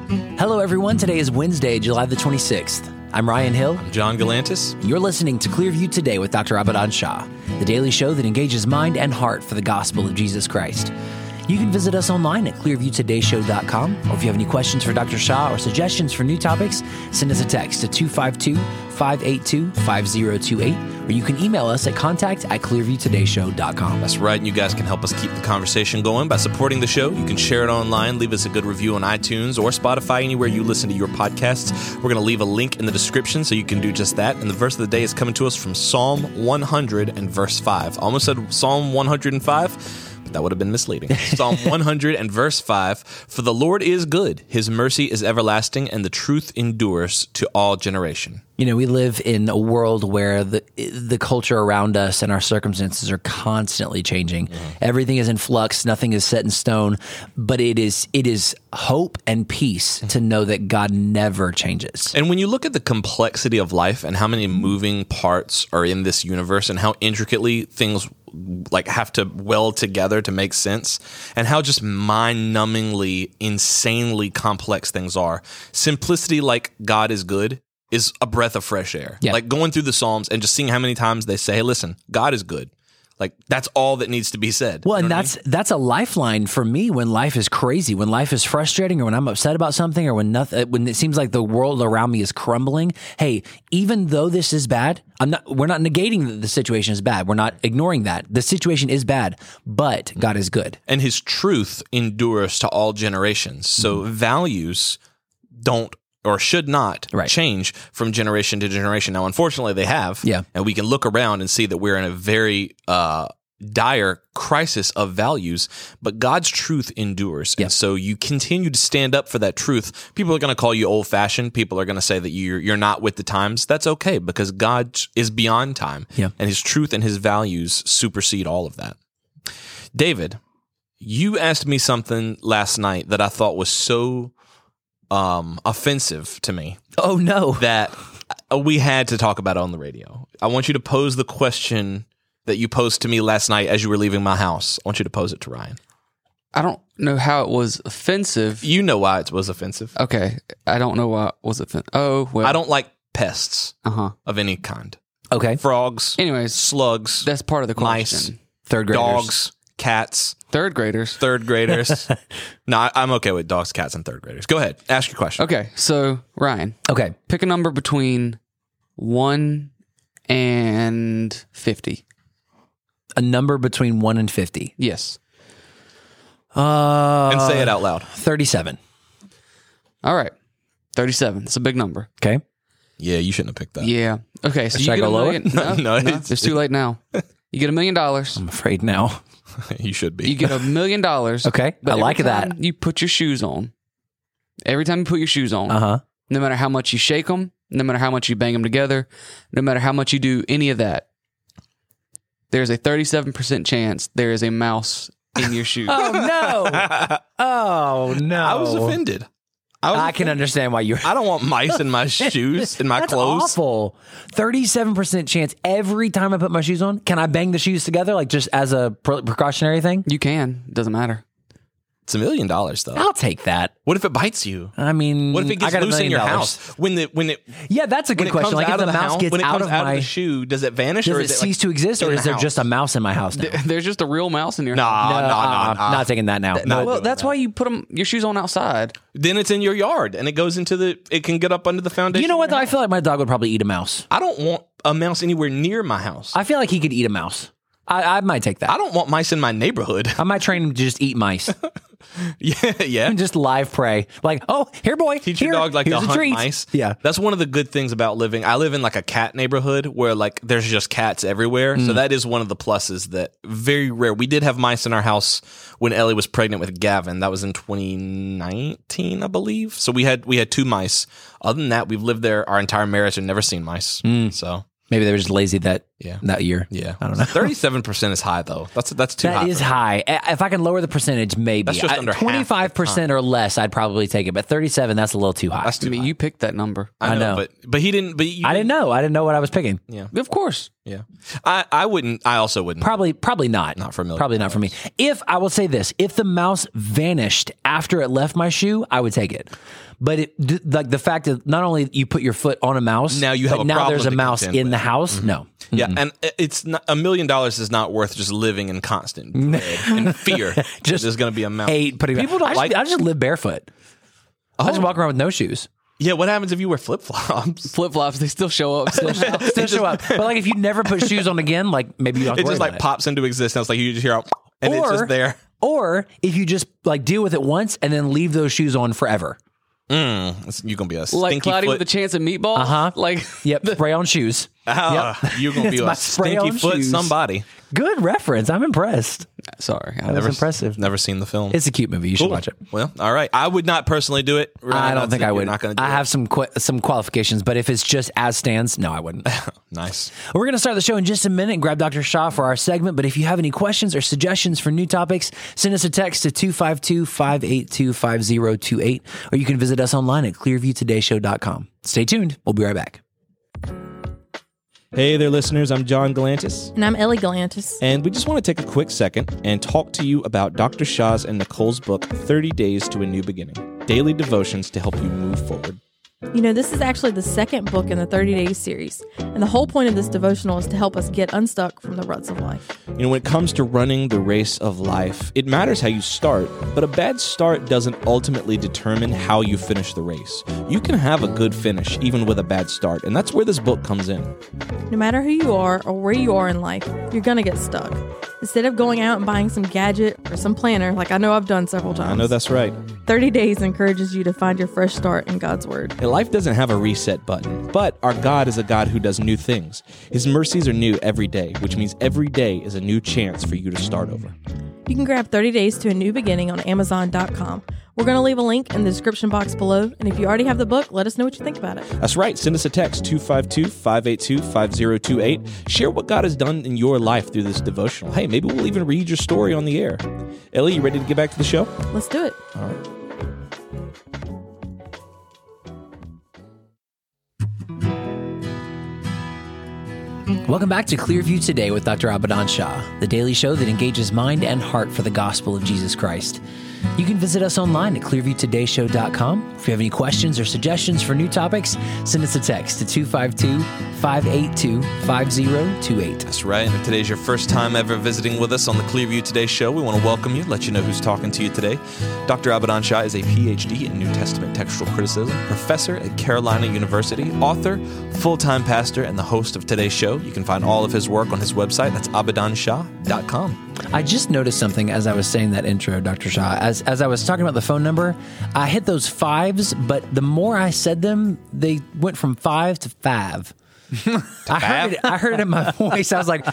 Hello, everyone. Today is Wednesday, July the 26th. I'm Ryan Hill. I'm John Galantis. You're listening to Clearview Today with Dr. Abadan Shah, the daily show that engages mind and heart for the gospel of Jesus Christ. You can visit us online at clearviewtodayshow.com, or if you have any questions for Dr. Shah or suggestions for new topics, send us a text to 252-582-5028, or you can email us at contact@clearviewtodayshow.com. That's right, and you guys can help us keep the conversation going by supporting the show. You can share it online, leave us a good review on iTunes or Spotify, anywhere you listen to your podcasts. We're going to leave a link in the description so you can do just that. And the verse of the day is coming to us from Psalm 100 and verse 5. I almost said Psalm 105. That would have been misleading. Psalm 100 and verse 5, "For the Lord is good, his mercy is everlasting, and the truth endures to all generation." You know, we live in a world where the culture around us and our circumstances are constantly changing. Everything is in flux. Nothing is set in stone. But it is hope and peace to know that God never changes. And when you look at the complexity of life and how many moving parts are in this universe and how intricately things like have to weld together to make sense, and how just mind-numbingly, insanely complex things are, simplicity like God is good is a breath of fresh air. Yeah. Like going through the Psalms and just seeing how many times they say, hey, listen, God is good. Like that's all that needs to be said. Well, You and know what that's a lifeline for me when life is crazy, when life is frustrating, or when I'm upset about something, or when it seems like the world around me is crumbling. Hey, even though this is bad, we're not negating that the situation is bad. We're not ignoring that. The situation is bad, but God is good. And his truth endures to all generations. So values don't or should not change from generation to generation. Now, unfortunately, they have. Yeah. And we can look around and see that we're in a very dire crisis of values, but God's truth endures. Yeah. And so you continue to stand up for that truth. People are going to call you old-fashioned. People are going to say that you're not with the times. That's okay, because God is beyond time. Yeah. And his truth and his values supersede all of that. David, you asked me something last night that I thought was so offensive to me. Oh, no. That we had to talk about it on the radio. I want you to pose the question that you posed to me last night as you were leaving my house. I want you to pose it to Ryan. I don't know how it was offensive. You know why it was offensive. Okay. I don't know why it was offensive. Oh, well. I don't like pests of any kind. Okay. Frogs. Anyways, slugs. That's part of the question. Mice. Third graders. Dogs. Cats. Third graders. No, I'm okay with dogs, cats, and third graders. Go ahead. Ask your question. Okay. So, Ryan. Okay. Pick a number between 1 and 50. A number between 1 and 50. Yes. And say it out loud. 37. All right. 37. It's a big number. Okay. Yeah, you shouldn't have picked that. Yeah. Okay. So Should you I get go $1 lower? million. No, it's too late now. You get $1 million. I'm afraid now. You should be. You get $1 million. Okay. But I like every that. time you put your shoes on. Every time you put your shoes on. Uh-huh. No matter how much you shake them, no matter how much you bang them together, no matter how much you do any of that, there's a 37% chance there is a mouse in your shoe. Oh, no. Oh, no. I was offended. I can understand why you're... I don't want mice in my shoes, in my That's clothes. awful. 37% chance every time I put my shoes on. Can I bang the shoes together, like just as a precautionary thing? You can. Doesn't matter. It's $1 million, though. I'll take that. What if it bites you? I mean, What if it I gets got $1 loose in million. your house? When it Yeah, that's a good question. comes Like out if of the mouse house, gets when it out comes of out my... of the shoe, does it vanish? Does or it is it cease to exist, or in is the there just a house? mouse in my house now? There's just a real mouse in your No, house. Not taking that now. No. Well, that's why you put your shoes on outside. Then it's in your yard, and it goes into it can get up under the foundation. You know what, of though? your I house. feel like my dog would probably eat a mouse. I don't want a mouse anywhere near my house. I feel like he could eat a mouse. I might take that. I don't want mice in my neighborhood. I might train him to just eat mice. Yeah. Just live prey. Like, oh, here, boy. Teach here, your dog like to here's a hunt treat. mice. Yeah. That's one of the good things about living. I live in like a cat neighborhood where like there's just cats everywhere. So that is one of the pluses that very rare. We did have mice in our house when Ellie was pregnant with Gavin. That was in 2019, I believe. So we had 2 mice. Other than that, we've lived there our entire marriage and never seen mice. So Maybe they were just lazy that that year. Yeah. I don't know. 37% is high, though. That's too high. That is for me. high. If I can lower the percentage, maybe. That's just under half the 25% or less, I'd probably take it. But 37, that's a little too high. That's too high. You picked that number. I know. But he didn't. But you I didn't know. I didn't know what I was picking. Yeah. Of course. Yeah. I wouldn't. I also wouldn't. Probably not. Not for $1 million. Probably not for me. If I will say this, if the mouse vanished after it left my shoe, I would take it. But like the fact that not only you put your foot on a mouse, Now you have but a now problem there's a to mouse contend in with. the house. No. Yeah, and it's not, $1 million is not worth just living in constant dread and fear. Just there's going to be a mouse. Hate putting. People don't I just live barefoot. I just walk around with no shoes. Yeah, what happens if you wear flip flops? Flip flops, they still show up. Still show up. But like if you never put shoes on again, like maybe you don't have to It worry just about like pops into existence. Like you just hear, and Or- it's just there. Or if you just like deal with it once and then leave those shoes on forever. You're gonna be a stinky Like Cloudy foot. with a Chance of Meatball? Uh-huh. Like, Yep, spray on shoes. You're gonna be It's my a spray stinky on foot. shoes. Somebody. Good reference. I'm impressed. sorry. That was impressive. Never seen the film. It's a cute movie. You should watch it. Well, all right. I would not personally do it. I don't think I would. Not gonna do I it. have some qualifications, but if it's just as stands, no, I wouldn't. Nice. We're going to start the show in just a minute and grab Dr. Shah for our segment. But if you have any questions or suggestions for new topics, send us a text to 252-582-5028, or you can visit us online at clearviewtodayshow.com. Stay tuned. We'll be right back. Hey there, listeners. I'm John Galantis, And I'm Ellie Galantis. and we just want to take a quick second and talk to you about Dr. Shah's and Nicole's book, 30 Days to a New Beginning, daily devotions to help you move forward. You know, this is actually the second book in the 30 Days series, and the whole point of this devotional is to help us get unstuck from the ruts of life. You know, when it comes to running the race of life, it matters how you start, but a bad start doesn't ultimately determine how you finish the race. You can have a good finish even with a bad start, and that's where this book comes in. No matter who you are or where you are in life, you're going to get stuck. Instead of going out and buying some gadget or some planner, like I know I've done several times, I know that's right. 30 Days encourages you to find your fresh start in God's Word. And life doesn't have a reset button, but our God is a God who does new things. His mercies are new every day, which means every day is a new chance for you to start over. You can grab 30 Days to a New Beginning on Amazon.com. We're going to leave a link in the description box below, and if you already have the book, let us know what you think about it. That's right. Send us a text, 252-582-5028. Share what God has done in your life through this devotional. Hey, maybe we'll even read your story on the air. Ellie, you ready to get back to the show? Let's do it. All right. Welcome back to Clearview Today with Dr. Abadan Shah, the daily show that engages mind and heart for the gospel of Jesus Christ. You can visit us online at clearviewtodayshow.com. If you have any questions or suggestions for new topics, send us a text to 252-582-5028. That's right. And if today's your first time ever visiting with us on the Clearview Today show, we want to welcome you, let you know who's talking to you today. Dr. Abadan Shah is a PhD in New Testament textual criticism, professor at Carolina University, author, full-time pastor, and the host of today's show. You can find all of his work on his website. That's abadanshah.com. I just noticed something as I was saying that intro, Dr. Shah. As I was talking about the phone number, I hit those fives, but the more I said them, they went from 5 to 5. I heard it in my voice. I was like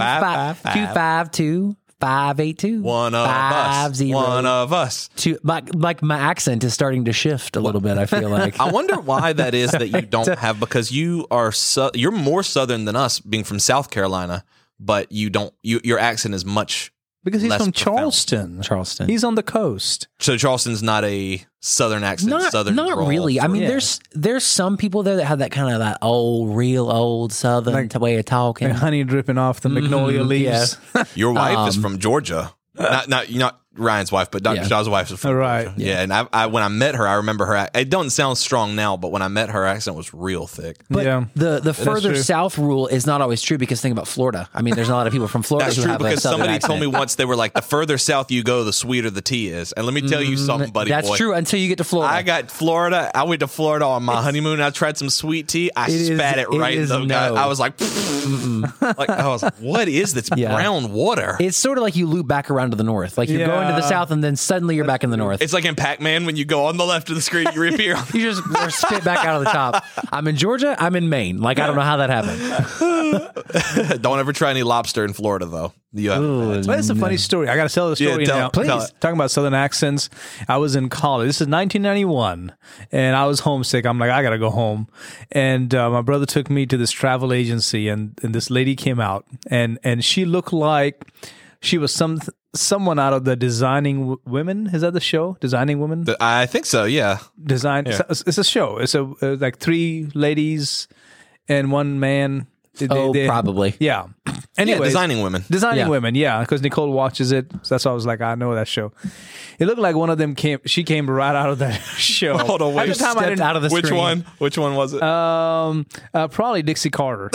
252 582 One of us. 50. One of us. Like my accent is starting to shift a little bit, I feel like. I wonder why that is that you don't have, because you are you're more Southern than us, being from South Carolina, but you don't. Your accent is much Because he's less from profound. Charleston. He's on the coast. So Charleston's not a Southern accent. Southern Not drawl really. I for- mean, Yeah. there's some people there that have that kind of that real old Southern way of talking. And honey dripping off the magnolia leaves. Your wife is from Georgia. Not Ryan's wife, but Dr. Yeah. Shah's wife is from Right. Georgia. Yeah, and I when I met her, I remember her. It doesn't sound strong now, but when I met her, her accent was real thick. But Yeah. the further true. south rule is not always true, because think about Florida. I mean, there's a lot of people from Florida That's who true, have a because Southern somebody told me accent. once, they were like, the further south you go, the sweeter the tea is. And let me tell you something, buddy That's boy. true until you get to Florida. I got Florida. I went to Florida on my honeymoon. I tried some sweet tea. I spat it right in the guy. I was like, I was like, what is this brown water? It's sort of like you loop back around to the north. Like you're going to the Yeah. south and then suddenly you're back in the north. It's like in Pac-Man when you go on the left of the screen, you reappear. You just spit back out of the top. I'm in Georgia. I'm in Maine. Like, I don't know how that happened. Don't ever try any lobster in Florida, though. You have Well, it's a funny story. I got to tell the story now. tell Please. it. Talking about Southern accents. I was in college. This is 1991, and I was homesick. I'm like, I got to go home. And my brother took me to this travel agency, and this lady came out, and she looked like she was someone out of the Designing Women. Is that the show? Designing Women? I think so. Yeah. Design. Yeah. It's a show. It's like 3 ladies and 1 man. Probably. Yeah. Anyways, Yeah, Designing Women. Designing Women, yeah, because Nicole watches it. So that's why I was like, I know that show. It looked like one of them she came right out of that show. Hold on, wait. At the time, I Stepped didn't, out of the Which screen. one? Which one was it? probably Dixie Carter.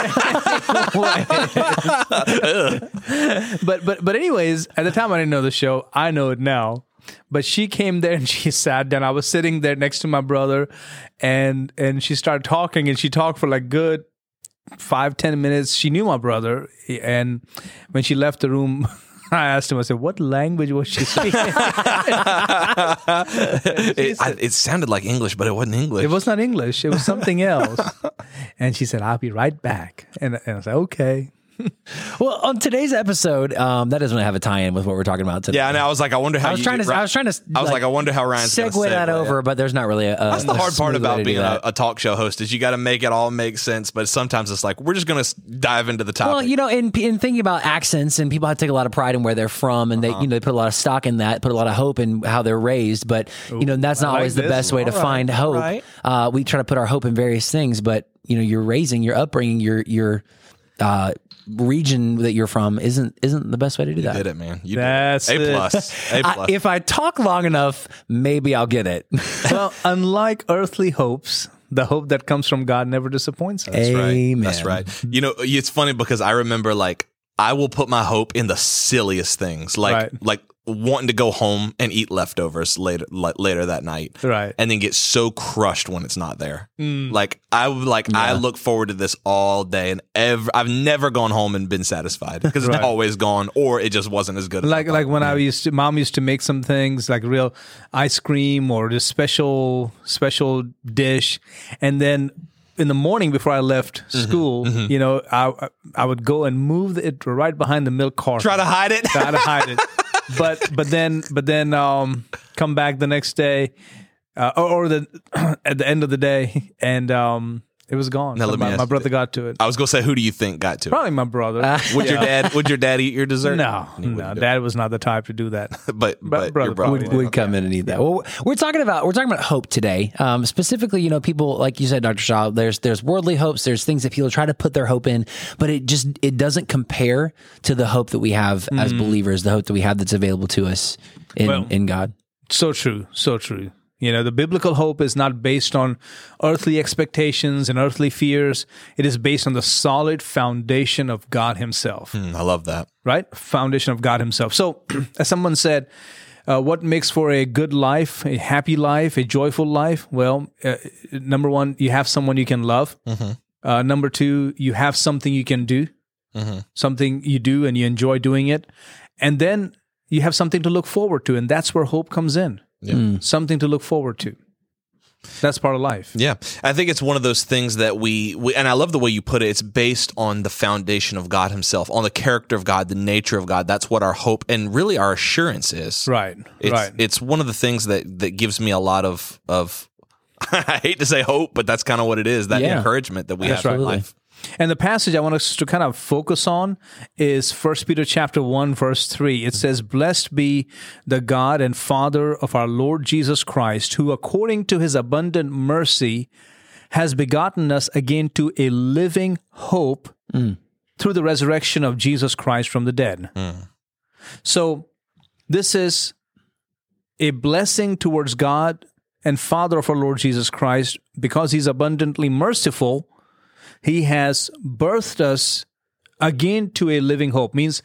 But anyways, at the time I didn't know the show. I know it now. But she came there and she sat down. I was sitting there next to my brother, and she started talking, and she talked for like good 5-10 minutes. She knew my brother, and when she left the room, I asked him, I said, what language was she speaking? It sounded like English, but it wasn't English. It was not English. It was something else. And she said, I'll be right back. And I was like, okay. Well, on today's episode, that doesn't really have a tie-in with what we're talking about today. Yeah, and I was like, I wonder how I was trying to. I was like, I wonder how Ryan's gonna segue that over, but there's not really a. That's the hard part about being that. a talk show host is you got to make it all make sense. But sometimes it's like we're just gonna dive into the topic. Well, you know, in thinking about accents, and people have to take a lot of pride in where they're from, and they put a lot of stock in that, put a lot of hope in how they're raised. But that's not I like always the this. best way to All right, find hope. right. We try to put our hope in various things, but your upbringing, your region that you're from isn't the best way to do that. did it, man. You That's did it. it. A plus. A plus. If I talk long enough, maybe I'll get it. Well, unlike earthly hopes, the hope that comes from God never disappoints us. Amen. That's right. It's funny because I remember like I will put my hope in the silliest things, like wanting to go home and eat leftovers later that night, Right. and then get so crushed when it's not there. Like I look forward to this all day, and I've never gone home and been satisfied because it's Right. always gone, or it just wasn't as good. As Like when mom used to make some things like real ice cream or this special dish, and then in the morning before I left school, I would go and move it right behind the milk carton. try to hide it. Try to hide it. But then come back the next day, or at the end of the day, and it was gone. Now, So let me ask my you brother got to it. I was gonna say, who do you think got to it? Probably my brother. Would your dad eat your dessert? No, He wouldn't do it. Dad was not the type to do that. But brother your brother probably would. Would come in and eat that. Well, we're talking about hope today. Specifically, people like you said, Dr. Shaw. There's worldly hopes. There's things that people try to put their hope in, but it doesn't compare to the hope that we have as believers. The hope that we have that's available to us in God. So true. So true. The biblical hope is not based on earthly expectations and earthly fears. It is based on the solid foundation of God himself, I love that. right? Foundation of God himself. So as someone said, what makes for a good life, a happy life, a joyful life? Well, number one, you have someone you can love. Number two, you have something you can do, something you do and you enjoy doing it. And then you have something to look forward to. And that's where hope comes in. Something to look forward to. That's part of life. Yeah. I think it's one of those things that we and I love the way you put it. It's based on the foundation of God himself, on the character of God, the nature of God. That's what our hope and really our assurance is. Right. It's one of the things that gives me a lot of I hate to say hope, but that's kind of what it is, that encouragement that we have in life. And the passage I want us to kind of focus on is 1 Peter chapter 1, verse 3. It says, "Blessed be the God and Father of our Lord Jesus Christ, who according to his abundant mercy has begotten us again to a living hope through the resurrection of Jesus Christ from the dead." So this is a blessing towards God and Father of our Lord Jesus Christ. Because he's abundantly merciful, he has birthed us again to a living hope. Means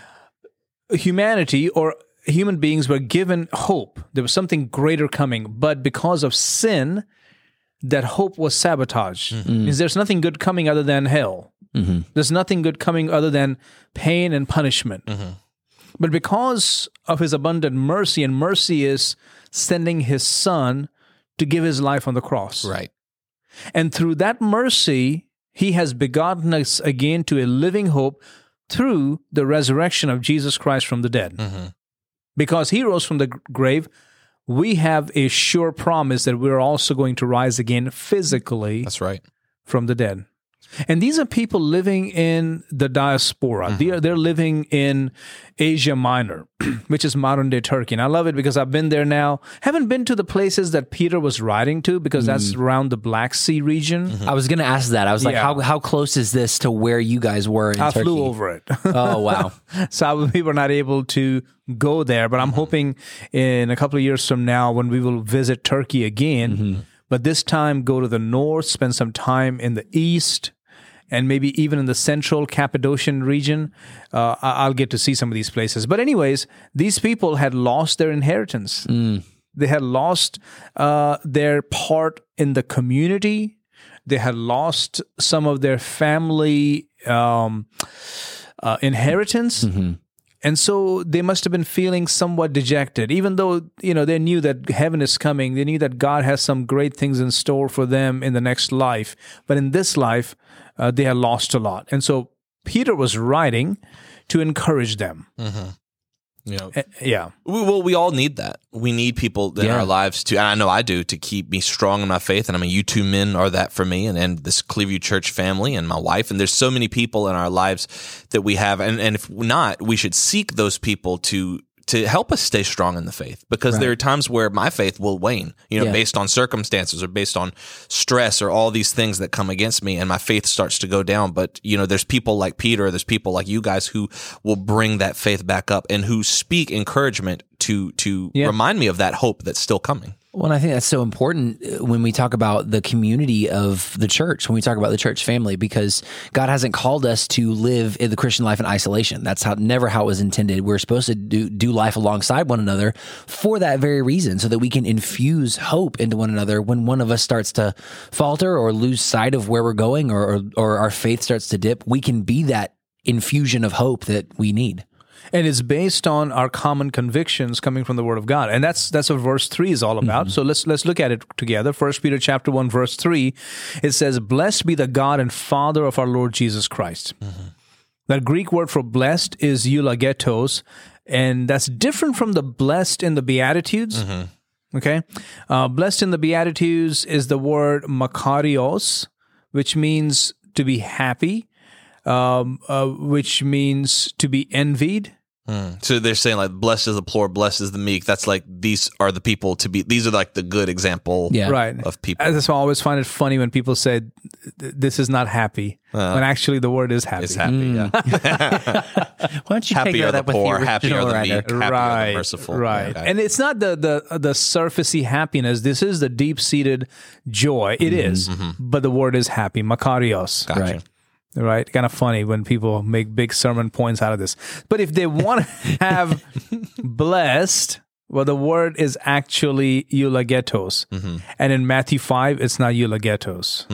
humanity or human beings were given hope. There was something greater coming. But because of sin, that hope was sabotaged. Means there's nothing good coming other than hell. There's nothing good coming other than pain and punishment. But because of his abundant mercy, and mercy is sending his son to give his life on the cross. Right. And through that mercy, He has begotten us again to a living hope through the resurrection of Jesus Christ from the dead. Because he rose from the grave, we have a sure promise that we're also going to rise again physically That's right. from the dead. And these are people living in the diaspora. They're living in Asia Minor, which is modern-day Turkey. And I love it because I've been there now. Haven't been to the places that Peter was writing to because that's around the Black Sea region. I was going to ask that. I was like, Yeah. how close is this to where you guys were in I Turkey? flew over it. Oh, wow. So we were not able to go there, but I'm hoping in a couple of years from now when we will visit Turkey again, but this time go to the north, spend some time in the east, and maybe even in the central Cappadocian region. I'll get to see some of these places. But anyways, these people had lost their inheritance. They had lost their part in the community. They had lost some of their family inheritance. And so they must have been feeling somewhat dejected, even though, they knew that heaven is coming. They knew that God has some great things in store for them in the next life. But in this life, they had lost a lot. And so Peter was writing to encourage them. Yeah. We all need that. We need people in our lives to, and I know I do, to keep me strong in my faith. And I mean, you two men are that for me, and this Clearview Church family and my wife. And there's so many people in our lives that we have. And if not, we should seek those people to help us stay strong in the faith, because there are times where my faith will wane, based on circumstances or based on stress or all these things that come against me, and my faith starts to go down. But, there's people like Peter, there's people like you guys who will bring that faith back up and who speak encouragement to remind me of that hope that's still coming. Well, and I think that's so important when we talk about the community of the church, when we talk about the church family, because God hasn't called us to live in the Christian life in isolation. That's never how it was intended. We're supposed to do life alongside one another for that very reason, so that we can infuse hope into one another when one of us starts to falter or lose sight of where we're going, or our faith starts to dip. We can be that infusion of hope that we need. And it's based on our common convictions coming from the Word of God. And that's what verse 3 is all about. So let's look at it together. 1 Peter chapter 1, verse 3, it says, "Blessed be the God and Father of our Lord Jesus Christ." That Greek word for blessed is eulogetos, and that's different from the blessed in the Beatitudes. Okay? Blessed in the Beatitudes is the word makarios, which means to be happy, which means to be envied. So they're saying like, blessed is the poor, blessed is the meek. That's like, these are the people to be, these are like the good example of people. That's why I always find it funny when people say, this is not happy, when actually the word is happy. It's happy, yeah. Why don't you Happy take are that the with poor, the happy are original the writer? meek, happy are the merciful. Right. Okay. And it's not the surfacey happiness. This is the deep-seated joy. It is, but the word is happy, makarios. Gotcha. Right. Right? Kind of funny when people make big sermon points out of this. But if they want to have blessed, well, the word is actually eulogetos. And in Matthew 5, it's not eulogetos.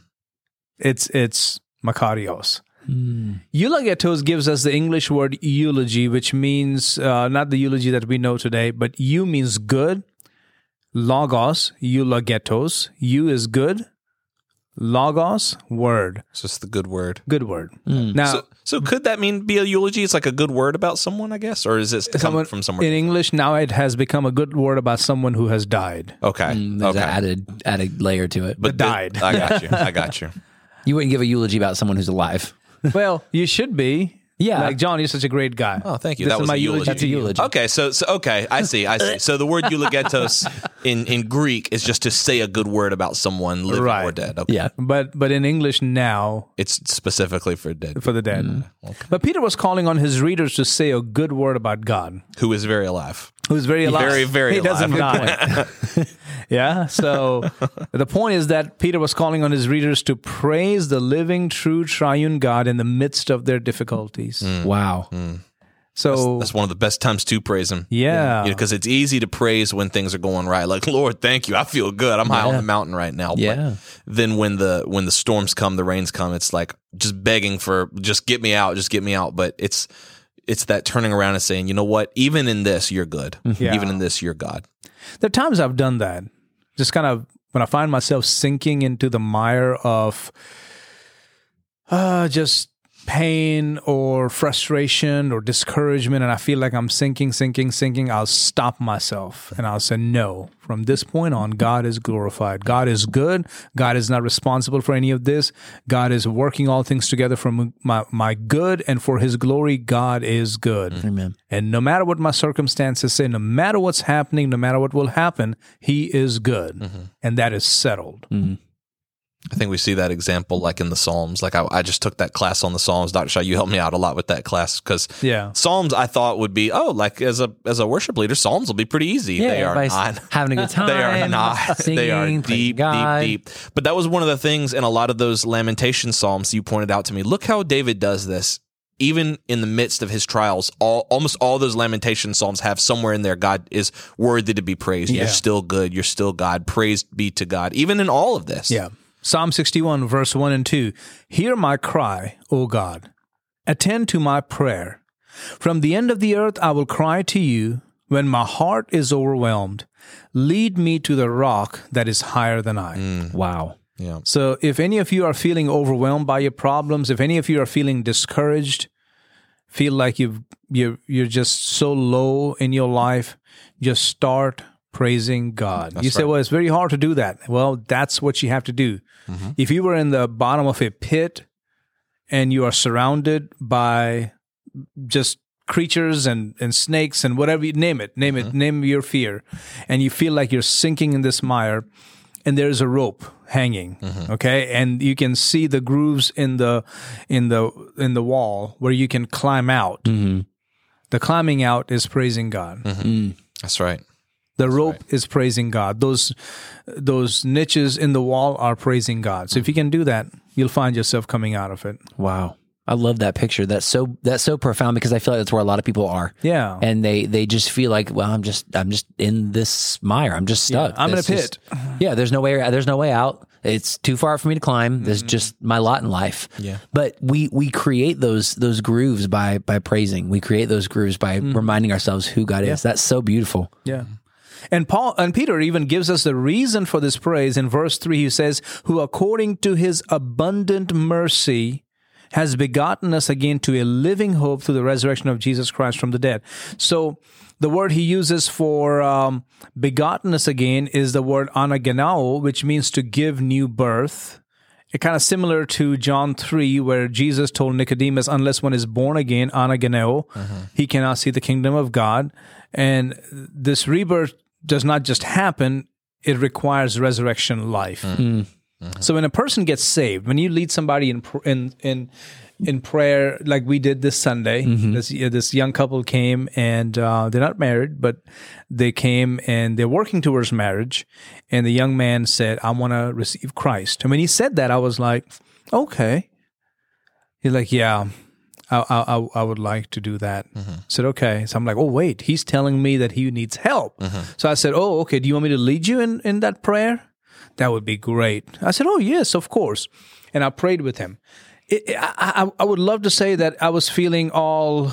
It's makarios. Eulogetos gives us the English word eulogy, which means not the eulogy that we know today, but eu means good. Logos, eulogetos. Eu is good. Logos, word. It's just the good word. Good word. Now, So could that mean be a eulogy? It's like a good word about someone, I guess? Or is it come from somewhere? in English, now it has become a good word about someone who has died. Okay. There's an added layer to it. But died. I got you. You wouldn't give a eulogy about someone who's alive. Well, you should be. Yeah. Like, John, you're such a great guy. Oh, thank you. This That is was my a eulogy. That's a eulogy. Okay, so okay, I see. So the word eulogetos in Greek is just to say a good word about someone living Right. or dead. Okay. Yeah. But in English now, It's specifically for dead, for the dead. But Peter was calling on his readers to say a good word about God, who is very alive. who's very alive. Very, very he doesn't alive. die. Yeah. So the point is that Peter was calling on his readers to praise the living, true, triune God in the midst of their difficulties. Wow. So That's one of the best times to praise him. Yeah. Because it's easy to praise when things are going right. Like, Lord, thank you. I feel good. I'm high on the mountain right now. Yeah. But then when the storms come, the rains come, it's like just begging for, just get me out. But it's that turning around and saying, you know what? Even in this, you're good. Yeah. Even in this, you're God. there are times I've done that. Just kind of when I find myself sinking into the mire of just pain or frustration or discouragement, and I feel like I'm sinking, I'll stop myself and I'll say, no, from this point on, God is glorified. God is good. God is not responsible for any of this. God is working all things together for my good and for his glory. God is good. Amen. And no matter what my circumstances say, no matter what's happening, no matter what will happen, he is good. And that is settled. I think we see that example like in the Psalms. Like I just took that class on the Psalms. Dr. Shaw, you helped me out a lot with that class because Psalms I thought would be, like as a worship leader, Psalms will be pretty easy. Yeah, they are not having a good time. They are not. Singing, they are deep. deep. But that was one of the things in a lot of those Lamentation Psalms you pointed out to me. Look how David does this. Even in the midst of his trials, almost all those Lamentation Psalms have somewhere in there, God is worthy to be praised. You're still good. You're still God. Praised be to God. Even in all of this. Yeah. Psalm 61, verse 1 and 2. Hear my cry, O God. Attend to my prayer. From the end of the earth I will cry to you when my heart is overwhelmed. Lead me to the rock that is higher than I. Wow. Yeah. So if any of you are feeling overwhelmed by your problems, if any of you are feeling discouraged, feel like you're just so low in your life, just start praising God. You say, well, it's very hard to do that. Well, that's what you have to do. If you were in the bottom of a pit and you are surrounded by just creatures and snakes and whatever you name it, name your fear, and you feel like you're sinking in this mire, and there's a rope hanging, okay, and you can see the grooves in the wall where you can climb out. The climbing out is praising God. That's right. The rope is praising God. Those niches in the wall are praising God. So if you can do that, you'll find yourself coming out of it. Wow. I love that picture. That's so profound because I feel like that's where a lot of people are. Yeah. And they just feel like, well, I'm just in this mire. I'm just stuck. I'm in a pit. There's no way out. It's too far for me to climb. There's just my lot in life. Yeah. But we create those grooves by praising. We create those grooves by reminding ourselves who God is. That's so beautiful. Yeah. And Peter even gives us the reason for this praise. In verse 3, he says, who according to his abundant mercy has begotten us again to a living hope through the resurrection of Jesus Christ from the dead. So the word he uses for begotten us again is the word anagenao, which means to give new birth. It's kind of similar to John 3, where Jesus told Nicodemus, unless one is born again, anagenao, he cannot see the kingdom of God. And this rebirth does not just happen, it requires resurrection life. So when a person gets saved, when you lead somebody in prayer, like we did this Sunday, this young couple came and they're not married, but they came and they're working towards marriage. And the young man said, I want to receive Christ. And when he said that, I was like, okay. He's like, yeah, I would like to do that. I said, okay. So I'm like, oh, wait, he's telling me that he needs help. So I said, oh, okay, do you want me to lead you in that prayer? That would be great. I said, oh, yes, of course. And I prayed with him. I would love to say that I was feeling all,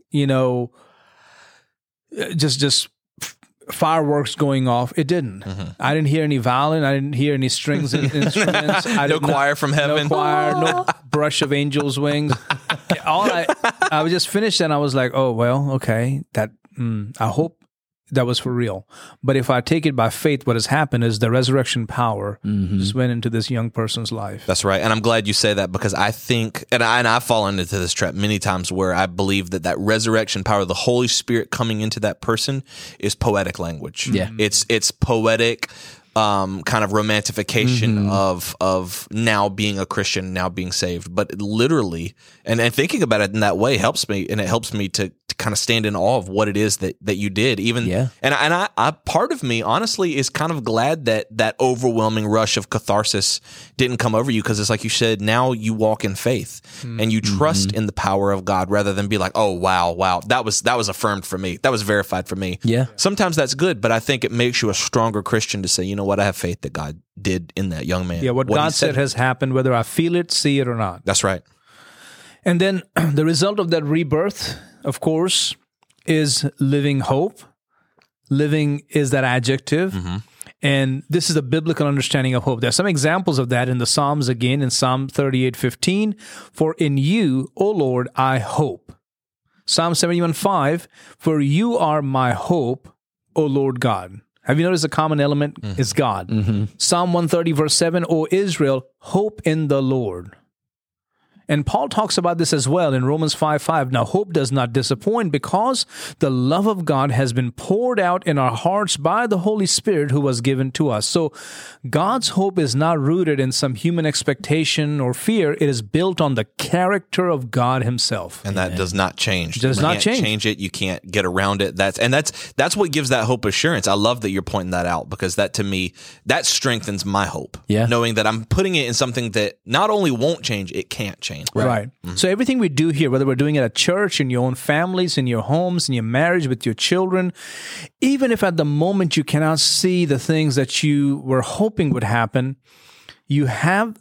just fireworks going off. It didn't. I didn't hear any violin. I didn't hear any strings and instruments. No choir from heaven. No choir, no brush of angels' wings. I was just finished and I was like, oh, well, okay. I hope that was for real. But if I take it by faith, what has happened is the resurrection power just went into this young person's life. That's right. And I'm glad you say that because I think, and I've fallen into this trap many times where I believe that resurrection power, the Holy Spirit coming into that person is poetic language. Yeah. It's poetic kind of romantification of now being a Christian, now being saved. But literally, and thinking about it in that way helps me, and it helps me to kind of stand in awe of what it is that you did. And I part of me honestly is kind of glad that overwhelming rush of catharsis didn't come over you, because it's like you said, now you walk in faith and you trust in the power of God rather than be like, oh wow, that was affirmed for me, that was verified for me. Yeah. Sometimes that's good, but I think it makes you a stronger Christian to say, you know what, I have faith that God did in that young man. Yeah, what God said has happened, whether I feel it, see it, or not. That's right. And then the result of that rebirth, of course, is living hope. Living is that adjective. And this is a biblical understanding of hope. There are some examples of that in the Psalms again, in Psalm 38:15. For in you, O Lord, I hope. Psalm 71:5. For you are my hope, O Lord God. Have you noticed a common element is God? Psalm 130 verse 7. O Israel, hope in the Lord. And Paul talks about this as well in Romans 5:5. Now, hope does not disappoint because the love of God has been poured out in our hearts by the Holy Spirit who was given to us. So God's hope is not rooted in some human expectation or fear. It is built on the character of God himself. And that does not change. Does not You can't change. change it. You can't get around it. That's what gives that hope assurance. I love that you're pointing that out because that to me, that strengthens my hope. Yeah. Knowing that I'm putting it in something that not only won't change, it can't change. Right. So everything we do here, whether we're doing it at church, in your own families, in your homes, in your marriage, with your children, even if at the moment you cannot see the things that you were hoping would happen, you have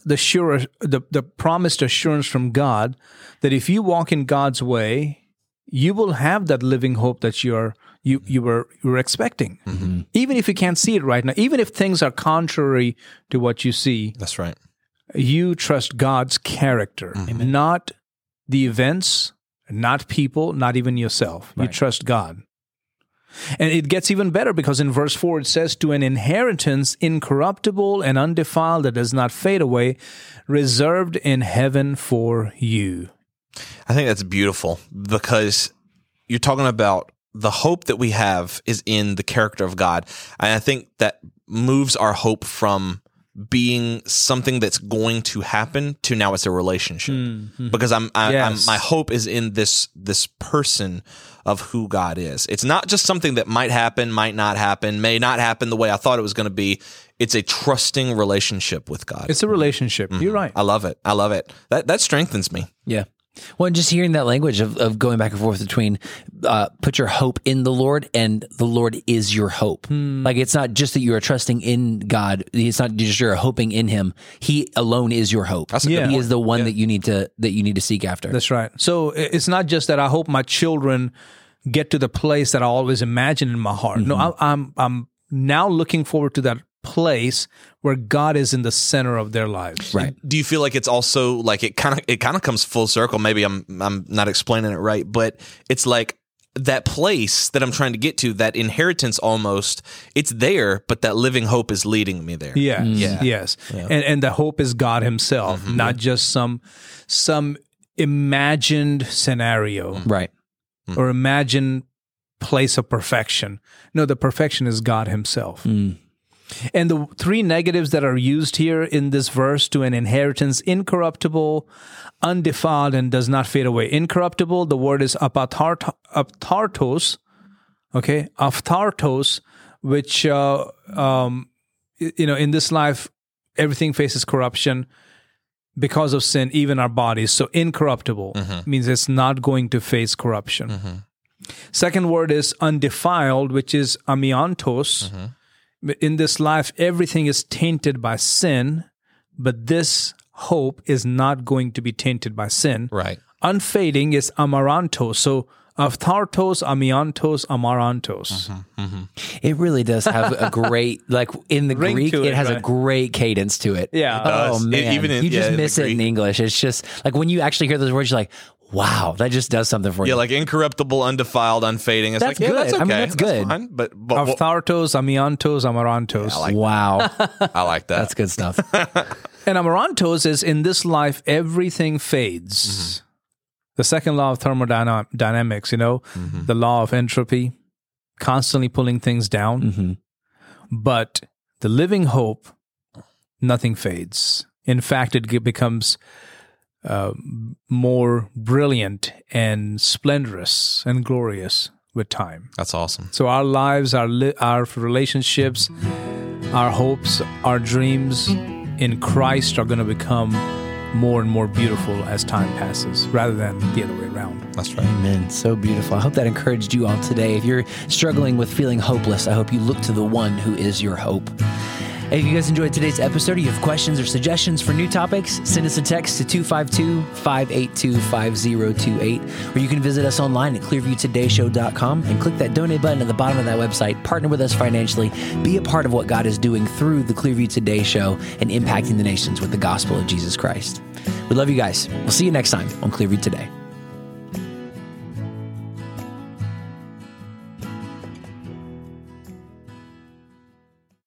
the promised assurance from God that if you walk in God's way, you will have that living hope that you were expecting. Even if you can't see it right now, even if things are contrary to what you see, That's right. you trust God's character, not the events, not people, not even yourself. You trust God. And it gets even better because in verse 4 it says, to an inheritance incorruptible and undefiled that does not fade away, reserved in heaven for you. I think that's beautiful because you're talking about the hope that we have is in the character of God. And I think that moves our hope from being something that's going to happen to now it's a relationship because my hope is in this person of who God is. It's not just something that might happen, might not happen, may not happen the way I thought it was going to be. It's a trusting relationship with God. It's a relationship. You're right. I love it. I love it. That strengthens me. Yeah. Well, and just hearing that language of going back and forth between put your hope in the Lord and the Lord is your hope. Like it's not just that you are trusting in God. It's not just you're hoping in Him. He alone is your hope. That's a good He point. is the one that you need to seek after. That's right. So it's not just that I hope my children get to the place that I always imagined in my heart. No, I'm now looking forward to that place where God is in the center of their lives. Right. Do you feel like it's also like it kind of comes full circle? Maybe I'm not explaining it right, but it's like that place that I'm trying to get to, that inheritance almost, it's there, but that living hope is leading me there. Yes. Yeah. Yes. And the hope is God himself, not just some imagined scenario Right. or imagined place of perfection. No, the perfection is God himself. And the three negatives that are used here in this verse, to an inheritance incorruptible, undefiled, and does not fade away. Incorruptible, the word is aphthartos, okay? Aphthartos, which, in this life, everything faces corruption because of sin, even our bodies. So incorruptible means it's not going to face corruption. Second word is undefiled, which is amiantos. In this life, everything is tainted by sin, but this hope is not going to be tainted by sin. Right. Unfading is amarantos. So aphthartos, amiantos, amarantos. It really does have a great, like in the Ring Greek, to it it, has a right? great cadence to it. Yeah. It Oh does. man, Even in- you just yeah, in miss the it in Greek. English. It's just like when you actually hear those words, you're like, wow, that just does something for Yeah, you. like incorruptible, undefiled, unfading. It's That's like, yeah, good. that's okay. I mean, that's good. fine. But Aphthartos, amiantos, amarantos. Wow, I like that. that's good stuff. And amarantos is, in this life, everything fades. The second law of thermodynamics, the law of entropy, constantly pulling things down. But the living hope, nothing fades. In fact, it becomes more brilliant and splendorous and glorious with time. That's awesome. So our lives, our relationships, our hopes, our dreams in Christ are going to become more and more beautiful as time passes, rather than the other way around. That's right. Amen. So beautiful. I hope that encouraged you all today. If you're struggling with feeling hopeless, I hope you look to the one who is your hope. Hey, if you guys enjoyed today's episode, or you have questions or suggestions for new topics, send us a text to 252-582-5028, or you can visit us online at clearviewtodayshow.com and click that donate button at the bottom of that website. Partner with us financially. Be a part of what God is doing through the Clearview Today Show and impacting the nations with the gospel of Jesus Christ. We love you guys. We'll see you next time on Clearview Today.